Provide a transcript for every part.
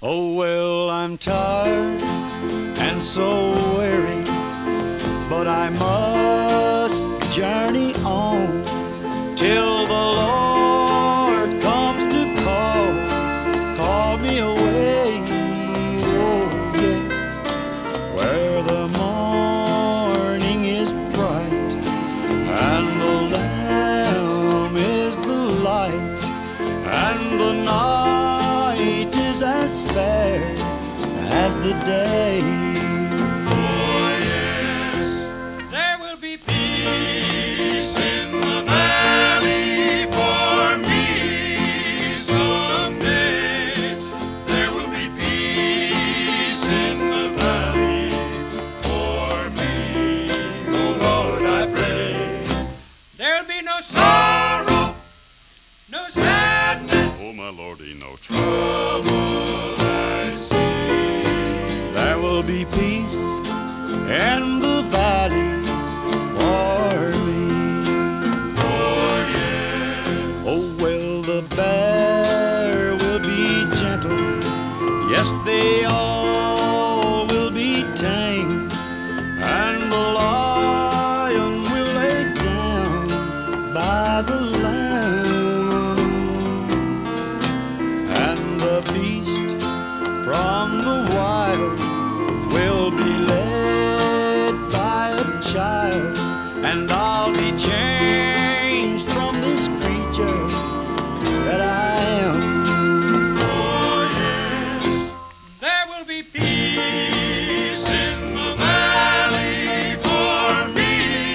Oh, well, I'm tired and so weary, but I must journey on till the Lord comes to call me away. Oh, yes, where the morning is bright and the Lamb is the light, and the night is as fair as the day. Oh, yes, there will be peace in the valley for me someday. There will be peace in the valley for me. Oh, Lord, I pray. There'll be no sorrow, no sadness. Oh, my Lordy, no trouble. Trouble I see. There will be peace in the valley for me. Oh, yes. Oh, well, the bear will be gentle, yes, they all will be tame, and the lion will lay down by the lamb, and the beast from the wild will be led by a child, and I'll be changed from this creature that I am. Oh, yes, there will be peace in the valley for me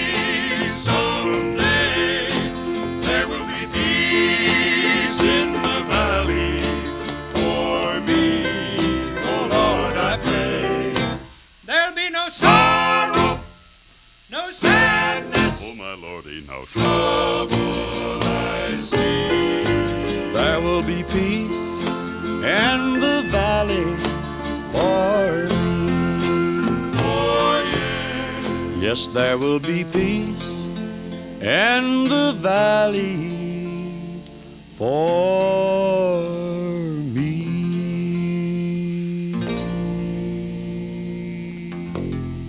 someday. There will be peace in the valley for me. Oh, Lord, I pray. There'll be no sorrow, no sadness. Oh, my Lordy, no Trouble I see. There will be peace in the valley for me. Oh, yeah. Yes, there will be peace in the valley for me.